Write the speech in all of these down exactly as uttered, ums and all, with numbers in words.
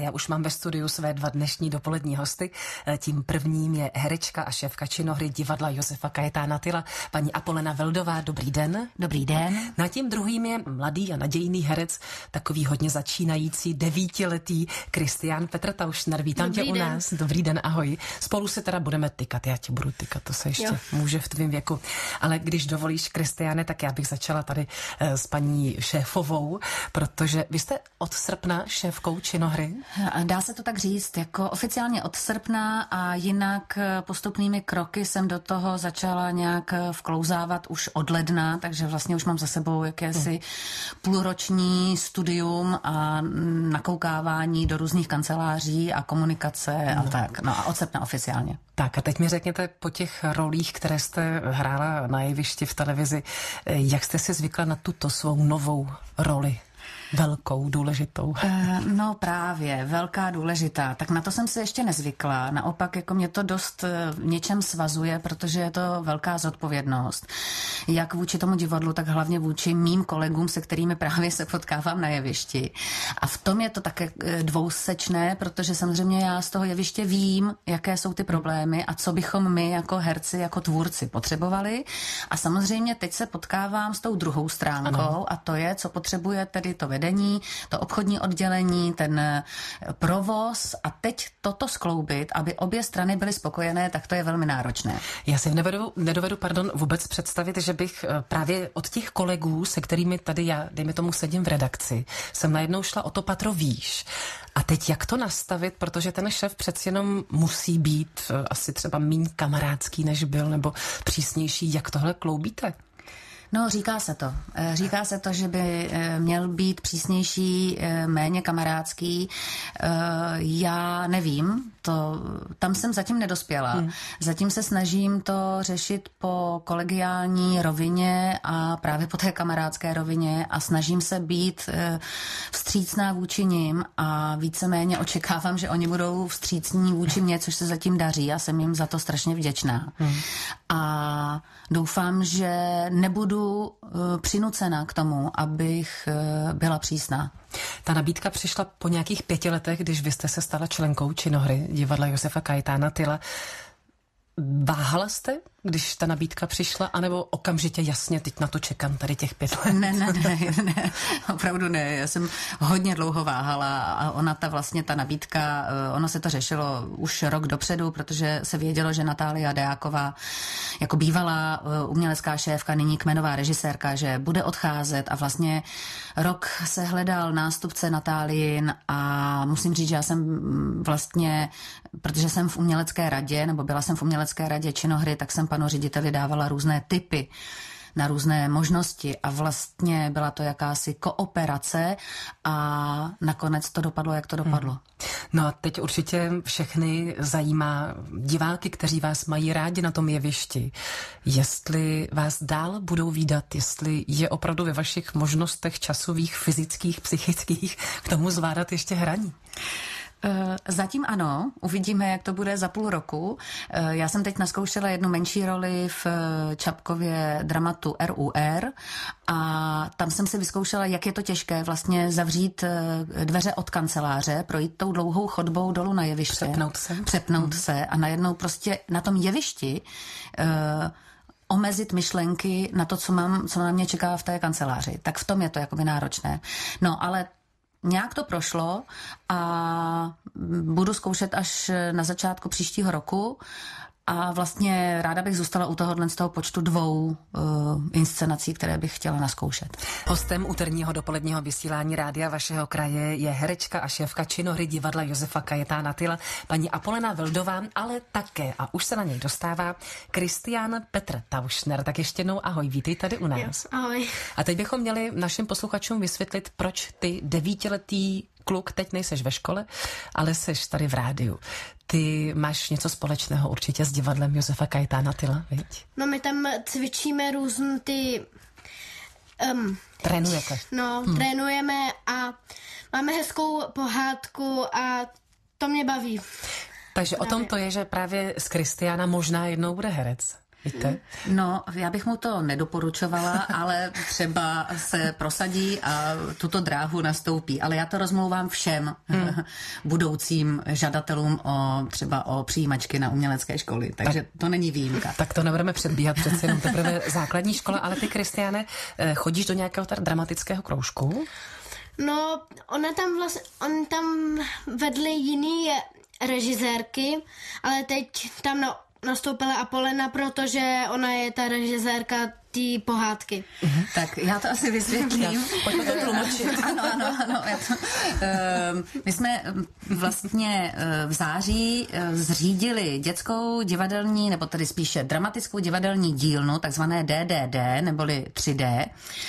já už mám ve studiu své dva dnešní dopolední hosty. Tím prvním je herečka a šéfka činohry divadla Josefa Kajetána Tyla, paní Apolena Veldová. Dobrý den. Dobrý den. No a tím druhým je mladý a nadějný herec, takový hodně začínající, devítiletý Kristián Petr Taušner. Vítám Dobrý tě u den. nás. Dobrý den, ahoj. Spolu se teda budeme tykat, já tě budu tykat, to se ještě Jo. může v tvým věku. Ale když dovolíš, Kristiáne, tak já bych začala tady eh, s paní šéfovou, protože vy jste od srpna šéfkou činohry. Dá se to tak říct, jako oficiálně od srpna a jinak postupnými kroky jsem do toho začala nějak vklouzávat už od ledna, takže vlastně už mám za sebou jakési hmm. půlroční studium a nakoukávání do různých kanceláří a komunikace a no. tak. No a od srpna oficiálně. Tak a teď mi řekněte po těch rolích, které jste hrála na jevišti v televizi, jak jste si zvykla na tuto svou novou roli? Velkou, důležitou. No právě, velká, důležitá. Tak na to jsem si ještě nezvykla. Naopak, jako mě to dost v něčem svazuje, protože je to velká zodpovědnost. Jak vůči tomu divadlu, tak hlavně vůči mým kolegům, se kterými právě se potkávám na jevišti. A v tom je to také dvousečné, protože samozřejmě já z toho jeviště vím, jaké jsou ty problémy a co bychom my jako herci, jako tvůrci potřebovali. A samozřejmě teď se potkávám s tou druhou stránkou ano. a to je, co potřebuje tedy to vedení, to obchodní oddělení, ten provoz a teď toto skloubit, aby obě strany byly spokojené, tak to je velmi náročné. Já si nedovedu, nedovedu pardon, vůbec představit, že bych právě od těch kolegů, se kterými tady já, dejme tomu, sedím v redakci, jsem najednou šla o to patro výš. A teď jak to nastavit, protože ten šéf přeci jenom musí být asi třeba míň kamarádský, než byl, nebo přísnější. Jak tohle kloubíte? No, říká se to. Říká se to, že by měl být přísnější, méně kamarádský. Já nevím, to, tam jsem zatím nedospěla. Hmm. Zatím se snažím to řešit po kolegiální rovině a právě po té kamarádské rovině a snažím se být vstřícná vůči nim a víceméně očekávám, že oni budou vstřícní vůči mně, což se zatím daří a jsem jim za to strašně vděčná. Hmm. A doufám, že nebudu přinucena k tomu, abych byla přísná. Ta nabídka přišla po nějakých pěti letech, když vy jste se stala členkou činohry divadla Josefa Kajetána Tyla. Váhala jste, když ta nabídka přišla, anebo okamžitě jasně, teď na to čekám, tady těch pět let? Ne, ne, ne, ne, opravdu ne. Já jsem hodně dlouho váhala a ona ta vlastně, ta nabídka, ono se to řešilo už rok dopředu, protože se vědělo, že Natália Deáková jako bývalá umělecká šéfka, nyní kmenová režisérka, že bude odcházet a vlastně rok se hledal nástupce Natáliin a musím říct, že já jsem vlastně, protože jsem v umělecké radě, nebo byla jsem v umělecké radě činohry, tak jsem panu řediteli dávala různé tipy na různé možnosti a vlastně byla to jakási kooperace a nakonec to dopadlo, jak to dopadlo. Hmm. No a teď určitě všechny zajímá diváky, kteří vás mají rádi na tom jevišti, jestli vás dál budou vídat, jestli je opravdu ve vašich možnostech časových, fyzických, psychických k tomu zvládat ještě hraní. Zatím ano, uvidíme, jak to bude za půl roku. Já jsem teď naskoušela jednu menší roli v Čapkově dramatu R U R a tam jsem si vyzkoušela, jak je to těžké vlastně zavřít dveře od kanceláře, projít tou dlouhou chodbou dolů na jeviště. Přepnout se. Přepnout hmm. se a najednou prostě na tom jevišti uh, omezit myšlenky na to, co, mám, co na mě čeká v té kanceláři. Tak v tom je to jakoby náročné. No, ale nějak to prošlo a budu zkoušet až na začátku příštího roku a vlastně ráda bych zůstala u tohohle z toho počtu dvou uh, inscenací, které bych chtěla naskoušet. Hostem úterního dopoledního vysílání rádia vašeho kraje je herečka a šéfka činohry divadla Josefa Kajetána Tyla, paní Apolena Veldová, ale také, a už se na něj dostává, Kristián Petr Taušner. Tak ještě jednou ahoj, vítej tady u nás. Jo, ahoj. A teď bychom měli našim posluchačům vysvětlit, proč ty devítiletý kluk, teď nejseš ve škole, ale seš tady v rádiu. Ty máš něco společného určitě s divadlem Josefa Kajetána Tyla, viď? No my tam cvičíme různé ty... Um, Trénujete. No, hmm. trénujeme a máme hezkou pohádku a to mě baví. Takže právě. O tom to je, že právě z Kristiána možná jednou bude herec. Víte? No, já bych mu to nedoporučovala, ale třeba se prosadí a tuto dráhu nastoupí. Ale já to rozmlouvám všem hmm. budoucím žadatelům o třeba o přijímačky na umělecké školy. Takže tak, to není výjimka. Tak to nebudeme předbíhat, přece jenom teprve základní škola. Ale ty, Kristiáne, chodíš do nějakého tady dramatického kroužku? No, ona tam vlastně, on tam vedli jiný režisérky, ale teď tam no, nastoupila Apolena, protože ona je ta režisérka té pohádky. Uh-huh. Tak já to asi vysvětlím. Pojďme to tlumočit. Ano, ano, ano. To, uh, my jsme vlastně uh, v září uh, zřídili dětskou divadelní, nebo tedy spíše dramatickou divadelní dílnu, takzvané D D D, neboli tři D.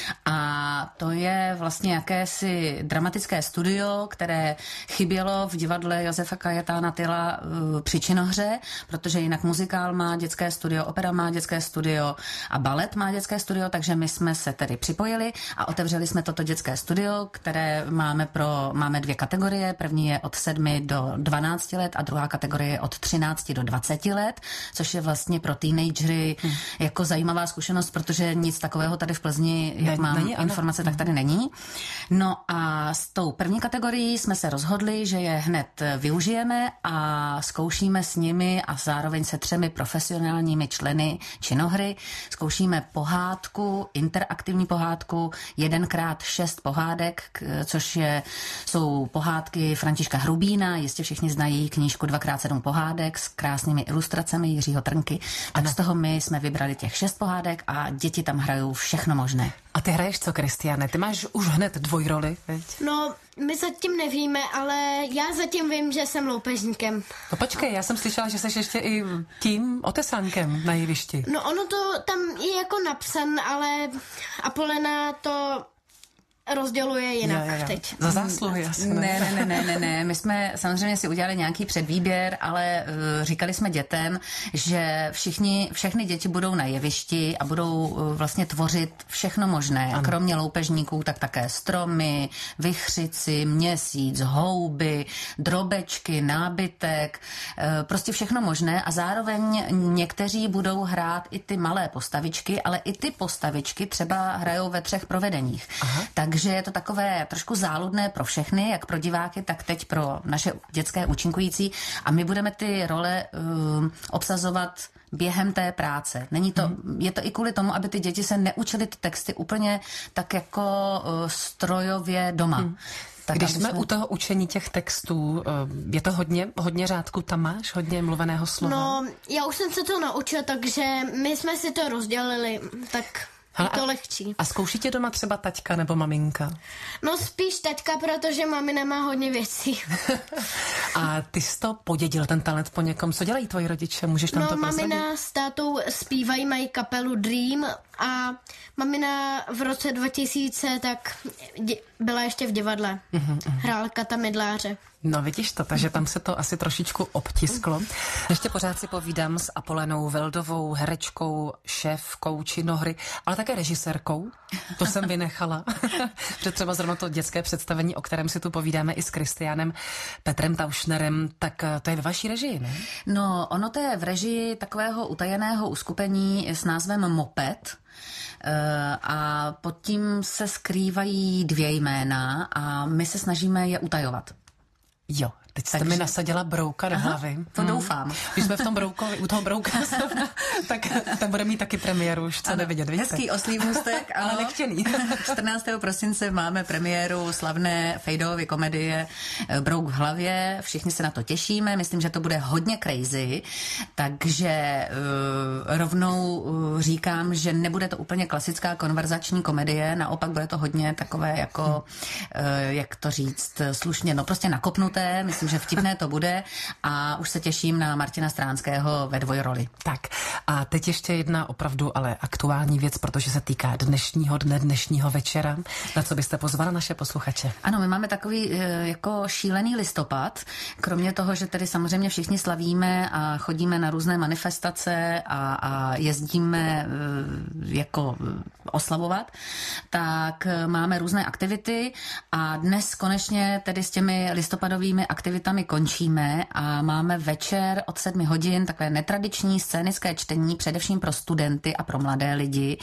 A to je vlastně jakési dramatické studio, které chybělo v divadle Josefa Kajetána Tyla uh, při Činohře, protože jinak muzikál má dětské studio, opera má dětské studio a balet má dětské studio, takže my jsme se tedy připojili a otevřeli jsme toto dětské studio, které máme pro, máme dvě kategorie. První je od sedmi do dvanácti let a druhá kategorie je od třinácti do dvaceti let, což je vlastně pro teenagery hmm. jako zajímavá zkušenost, protože nic takového tady v Plzni, jak mám není, informace, ano. tak tady není. No a s tou první kategorií jsme se rozhodli, že je hned využijeme a zkoušíme s nimi a zároveň se třemi profesionálními členy činohry, zkoušíme pohádku, interaktivní pohádku, jedenkrát šest pohádek, což je, jsou pohádky Františka Hrubína, jistě všichni znají knížku dvakrát sedm pohádek s krásnými ilustracemi Jiřího Trnky. Tak z toho my jsme vybrali těch šest pohádek a děti tam hrajou všechno možné. A ty hraješ co, Kristiáne? Ty máš už hned dvojroli, veď? No, my zatím nevíme, ale já zatím vím, že jsem loupežníkem. No počkej, já jsem slyšela, že jsi ještě i tím otesánkem na jevišti. No ono to tam je jako napsan, ale Apolena to rozděluje jinak ja, ja, ja. teď. Za zásluhy asi. Ne, ne, ne, ne, ne, ne. My jsme samozřejmě si udělali nějaký předvýběr, ale uh, říkali jsme dětem, že všichni, všechny děti budou na jevišti a budou uh, vlastně tvořit všechno možné. Ano. Kromě loupežníků, tak také stromy, vichřici, měsíc, houby, drobečky, nábytek, uh, prostě všechno možné a zároveň někteří budou hrát i ty malé postavičky, ale i ty postavičky třeba hrajou ve třech provedeních. Aha. Tak Takže je to takové trošku záludné pro všechny, jak pro diváky, tak teď pro naše dětské účinkující. A my budeme ty role uh, obsazovat během té práce. Není to, hmm. Je to i kvůli tomu, aby ty děti se neučily ty texty úplně tak jako uh, strojově doma. Hmm. Tak když jsme u toho učení těch textů, je to hodně, hodně řádků tam máš? Hodně mluveného slova? No, já už jsem se to naučil, takže my jsme si to rozdělili, tak... Hele, to lehčí. A zkouší tě doma třeba taťka nebo maminka? No spíš taťka, protože mamina má hodně věcí. A ty jsi to podědil, ten talent po někom. Co dělají tvoji rodiče? Můžeš tam no, to prozradit? No mamina s tátou zpívají, mají kapelu Dream a mamina v roce dva tisíce tak dě- byla ještě v divadle. Uh-huh, uh-huh. Hrál Kata Mydláře. No vidíš to, takže tam se to asi trošičku obtisklo. Ještě pořád si povídám s Apolenou Veldovou, herečkou, šéfkou činohry, ale také režisérkou. To jsem vynechala. Že třeba zrovna to dětské představení, o kterém si tu povídáme i s Kristiánem Petrem Taušnerem, tak to je ve vaší režii, ne? No, ono to je v režii takového utajeného uskupení s názvem Moped. A pod tím se skrývají dvě jména a my se snažíme je utajovat. Jo, teď jste Takže... mi nasadila brouka do hlavy. To hmm. doufám. Když jsme v tom broukovi, u toho brouka, tak ten bude mít taky premiéru, už co nevidět, víte? Hezký oslý můstek, ale nechtěný. čtrnáctého prosince máme premiéru slavné Fejdovy komedie Brouk v hlavě, všichni se na to těšíme, myslím, že to bude hodně crazy, takže uh, rovnou uh, říkám, že nebude to úplně klasická konverzační komedie, naopak bude to hodně takové jako, hmm. uh, jak to říct, slušně, no prostě nakopnuté, myslím, že vtipné to bude a už se těším na Martina Stránského ve dvojroli. Tak a teď ještě jedna opravdu ale aktuální věc, protože se týká dnešního dne, dnešního večera. Na co byste pozvala naše posluchače? Ano, my máme takový jako šílený listopad. Kromě toho, že tedy samozřejmě všichni slavíme a chodíme na různé manifestace a, a jezdíme jako oslavovat, tak máme různé aktivity a dnes konečně tedy s těmi listopadovými aktivitami aktivitami končíme a máme večer od sedmi hodin takové netradiční scénické čtení, především pro studenty a pro mladé lidi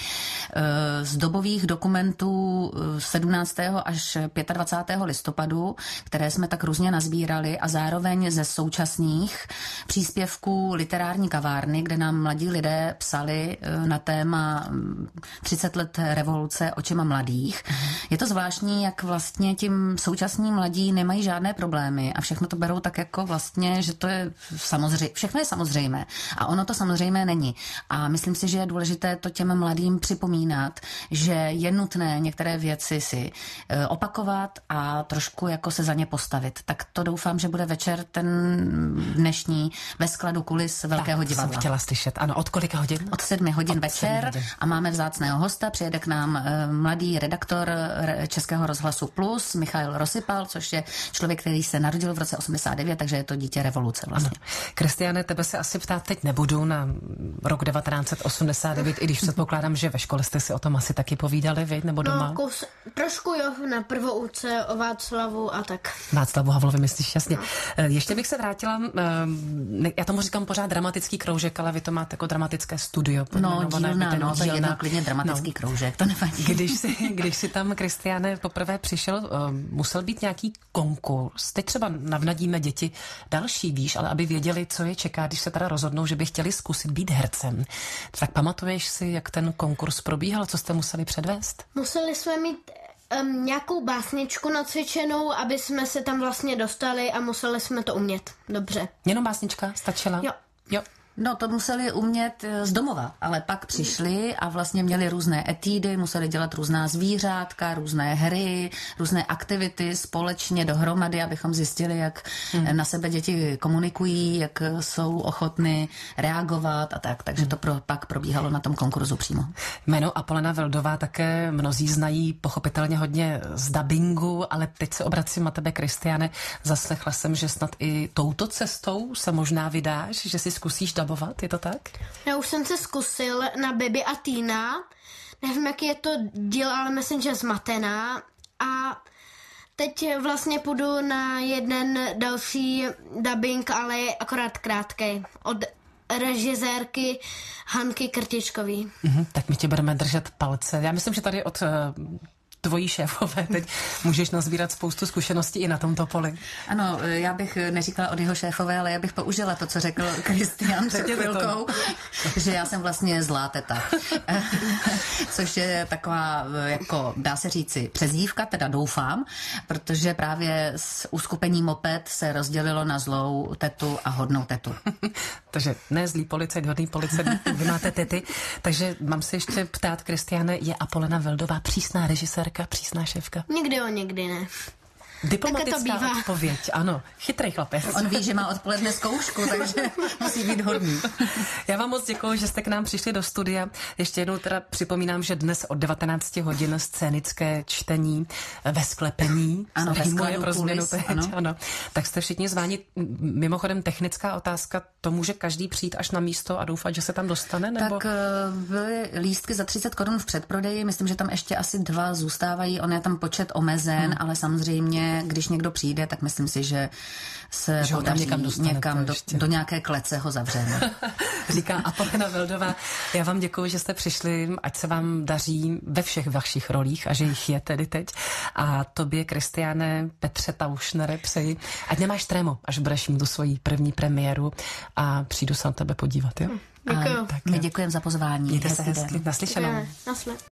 z dobových dokumentů sedmnáctého až dvacátého pátého listopadu, které jsme tak různě nazbírali, a zároveň ze současných příspěvků literární kavárny, kde nám mladí lidé psali na téma třicet let revoluce očima mladých. Je to zvláštní, jak vlastně tím současní mladí nemají žádné problémy a všechno to berou tak jako vlastně, že to je samozřejmě, všechno je samozřejmé a ono to samozřejmě není. A myslím si, že je důležité to těm mladým připomínat, že je nutné některé věci si opakovat a trošku jako se za ně postavit. Tak to doufám, že bude večer ten dnešní ve skladu kulis Velkého tak, divadla. Jsem chtěla slyšet. Ano, od kolika hodin? Od sedmi hodin od večer sedmi hodin. A máme vzácného hosta. Přijede k nám mladý redaktor Českého rozhlasu Plus, Michail Rosypal, což je člověk, který se narodil v roce osmdesát devět, takže je to dítě revoluce vlastně. Kristiane, tebe se asi ptát teď nebudu na rok devatenáct set osmdesát devět, i když předpokládám, že ve škole jste si o tom asi taky povídali, vy, nebo doma? No, kus, trošku jo, na prvouce o Václavu a tak. Václavu Havlovi, myslíš, jasně. No. Ještě bych se vrátila, já tomu říkám pořád dramatický kroužek, ale vy to máte jako dramatické studio. No, dílna, no, to je jedno klidně dramatický no. kroužek, to nevadí. Když si, když si tam, Kristiane, poprvé přišel, musel být nějaký konkurs. Teď třeba navnadíme děti další, víš, ale aby věděli, co je čeká, když se teda rozhodnou, že by chtěli zkusit být hercem. Tak pamatuješ si, jak ten konkurs probíhal, co jste museli předvést? Museli jsme mít um, nějakou básničku nacvičenou, aby jsme se tam vlastně dostali a museli jsme to umět. Dobře. Jenom básnička stačila? Jo. Jo. No, to museli umět z domova, ale pak přišli a vlastně měli různé etídy, museli dělat různá zvířátka, různé hry, různé aktivity společně dohromady, abychom zjistili, jak hmm. na sebe děti komunikují, jak jsou ochotny reagovat a tak. Takže to pro, pak probíhalo na tom konkurzu přímo. Jméno Apolena Vildová také mnozí znají pochopitelně hodně z dabingu, ale teď se obracím na tebe, Kristiane. Zaslechla jsem, že snad i touto cestou se možná vydáš, že si zkusíš dabovat, je to tak? Já už jsem se zkusil na Baby a Tina. Nevím, jaký je to díl, ale myslím, že zmatená. A teď vlastně půjdu na jeden další dubbing, ale je akorát krátkej. Od režisérky Hanky Krtičkový. Mhm, tak my tě budeme držet palce. Já myslím, že tady od tvojí šéfové teď můžeš nazbírat spoustu zkušeností i na tomto poli. Ano, já bych neříkala od jeho šéfové, ale já bych použila to, co řekl Kristian před chvilkou, že já jsem vlastně zlá teta. Což je taková, jako dá se říci, přezdívka, teda doufám, protože právě s uskupením Moped se rozdělilo na zlou tetu a hodnou tetu. Takže ne zlý policajt, hodný policajt, vy máte tety. Takže mám se ještě ptát, Kristiane, je Apolena Vildová přísná režisérka, přísná šéfka? Někdy jo, někdy ne. Diplomatická odpověď, ano. Chytrý chlapec. On ví, že má odpoledne zkoušku, takže musí být hodný. Já vám moc děkuji, že jste k nám přišli do studia. Ještě jednou teda připomínám, že dnes od devatenácti hodin scénické čtení ve sklepení. Ano, ve skladu kulis, ano. ano. Tak jste všichni zváni. Mimochodem technická otázka, to může každý přijít až na místo a doufat, že se tam dostane? Nebo? Tak byly lístky za třicet korun v předprodeji, myslím, že tam ještě asi dva zůstávají, on je tam počet omezen, hmm. ale samozřejmě když někdo přijde, tak myslím si, že se že podaří někam, někam do, do nějaké klece ho zavřeme. Říká Apolena Vildová. Já vám děkuji, že jste přišli, ať se vám daří ve všech vašich rolích a že jich je tedy teď. A tobě, Kristiane, Petře Taušnere, přeji, ať nemáš trému, až budeš mít tu svoji první premiéru a přijdu se na tebe podívat, jo? Děkuju. Tak my děkujeme za pozvání. Mějte se hezky. Naslyšenou. Naslyšenou.